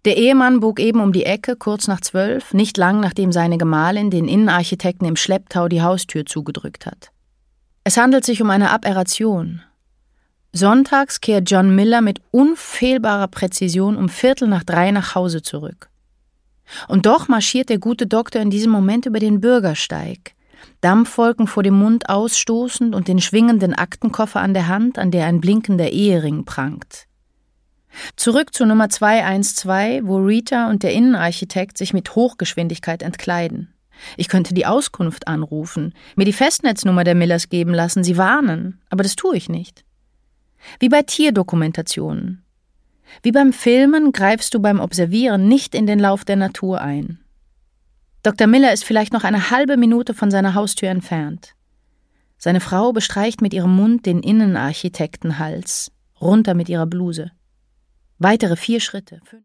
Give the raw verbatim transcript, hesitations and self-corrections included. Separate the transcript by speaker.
Speaker 1: Der Ehemann bog eben um die Ecke, kurz nach zwölf, nicht lang nachdem seine Gemahlin den Innenarchitekten im Schlepptau die Haustür zugedrückt hat. Es handelt sich um eine Aberration. Sonntags kehrt John Miller mit unfehlbarer Präzision um Viertel nach drei nach Hause zurück. Und doch marschiert der gute Doktor in diesem Moment über den Bürgersteig, Dampfwolken vor dem Mund ausstoßend und den schwingenden Aktenkoffer an der Hand, an der ein blinkender Ehering prangt. Zurück zu Nummer zweihundertzwölf, wo Rita und der Innenarchitekt sich mit Hochgeschwindigkeit entkleiden. Ich könnte die Auskunft anrufen, mir die Festnetznummer der Millers geben lassen, sie warnen, aber das tue ich nicht. Wie bei Tierdokumentationen. Wie beim Filmen greifst du beim Observieren nicht in den Lauf der Natur ein. Doktor Miller ist vielleicht noch eine halbe Minute von seiner Haustür entfernt. Seine Frau bestreicht mit ihrem Mund den Innenarchitektenhals, runter mit ihrer Bluse. Weitere vier Schritte.